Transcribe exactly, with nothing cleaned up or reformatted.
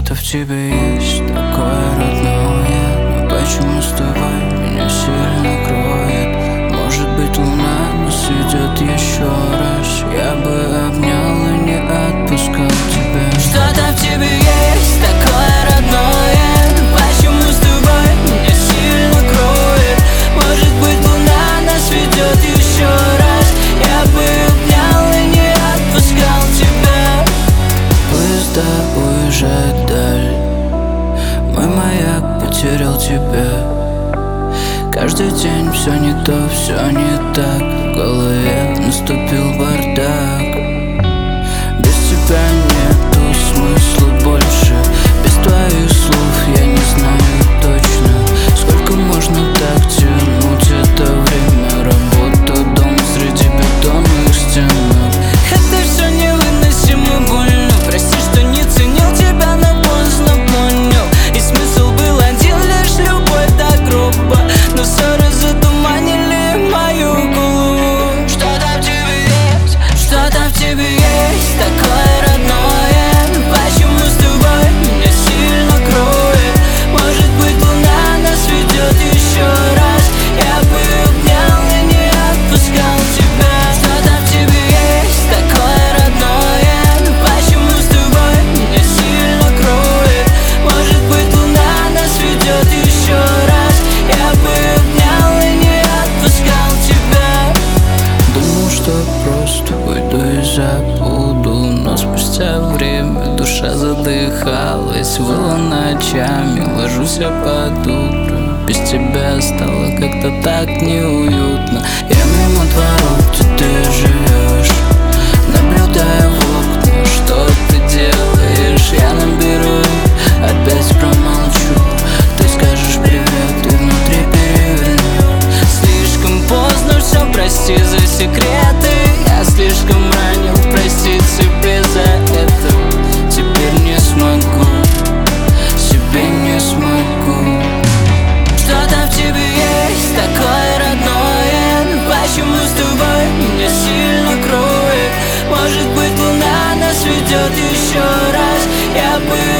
Что-то в тебе есть такое родное, но почему с тобой меня сильно кроет? Может быть, луна нас идет еще раз. Я бы обнял и не отпускал тебя. Что-то в тебе есть такое родное, но почему с тобой меня сильно кроет? Может быть, луна нас ведет еще раз. Я бы обнял и не отпускал тебя. Поезда уезжают вдаль, мой маяк потерял тебя. Каждый день все не то, все не так. В голове наступил бардак. Без тебя нету смысла больше. Без твоих слов я не знаю точно, сколько можно так тянуть это время. Работа, дом среди бетонных стенок. Это все невыносимо больно. Прости, что не ценил тебя, но поздно понял. И смысл был один лишь, любовь до гроба. Но ссоры затуманили мою голову. Что-то в тебе есть, что-то в тебе есть такое родное. Но почему с тобой меня сильно кроет? Может быть, луна нас ведет еще раз. Я бы обнял и не отпускал тебя. Что-то в тебе есть такое родное. Но почему с тобой меня сильно кроет? Может быть, луна нас ведет еще раз. Я бы обнял и не отпускал тебя. Думал, что просто уйду и забуду, но спустя время душа задыхалась, выла ночами, ложусь я под утро. Без тебя стало как-то так неуютно. Я мимо дворов, где ты живешь, наблюдаю в окна, что ты делаешь. Я наберу, опять промолчу. Ты скажешь привет, и внутри перевернет. Слишком поздно, все, прости за секреты. Я слишком ранил, простить себе за это. Теперь не смогу, себе не смогу. Что-то в тебе есть такое родное. Но почему с тобой меня сильно кроет? Может быть, луна нас ведет еще раз. Я бы